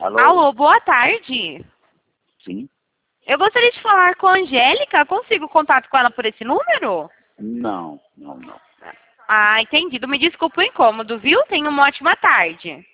Alô? Alô, boa tarde. Sim? Eu gostaria de falar com a Angélica. Consigo contato com ela por esse número? Não. Ah, entendido. Me desculpa o incômodo, viu? Tenha uma ótima tarde.